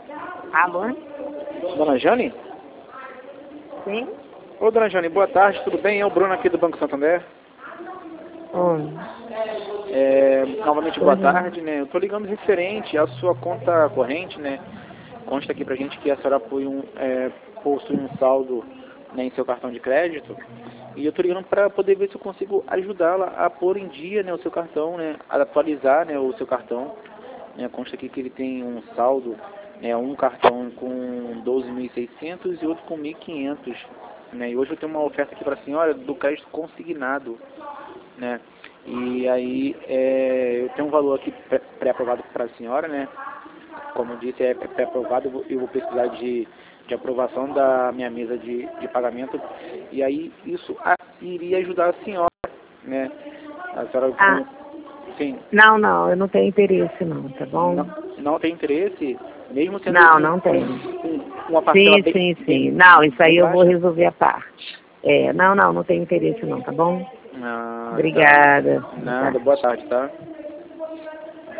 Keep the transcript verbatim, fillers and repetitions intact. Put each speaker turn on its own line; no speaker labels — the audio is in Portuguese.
Alô?
Dona Jane?
Sim?
Ô, Dona Jane, boa tarde, tudo bem? É o Bruno aqui do Banco Santander.
Oi.
É, novamente, boa
Uhum.
tarde, né? Eu tô ligando referente à sua conta corrente, né? Consta aqui pra gente que a senhora foi um, é, possui um saldo, né, em seu cartão de crédito. E eu tô ligando para poder ver se eu consigo ajudá-la a pôr em dia, né, o seu cartão, né? A atualizar, né, o seu cartão. Né? Consta aqui que ele tem um saldo, né, um cartão com doze mil e seiscentos e outro com mil e quinhentos. Né? E hoje eu tenho uma oferta aqui para a senhora do crédito consignado, né? E aí é, eu tenho um valor aqui pré-aprovado para a senhora, né? Como eu disse, é pré-aprovado, eu vou- eu vou precisar de, de aprovação da minha mesa de, de pagamento. E aí isso a- iria ajudar a senhora, né? A senhora
Ah,
com, sim,
não, não, eu não tenho interesse não, tá bom?
não, não tem interesse, mesmo sendo
Não,
um,
não tenho.
um- uma parcela
Sim,
bem,
sim, sim.
bem,
Não, isso aí
bem
eu vou
baixa.
resolver a parte. É, não, não, não tenho interesse não, tá bom?
Ah, tá.
Obrigada. Boa
Nada,
tarde.
boa tarde, tá?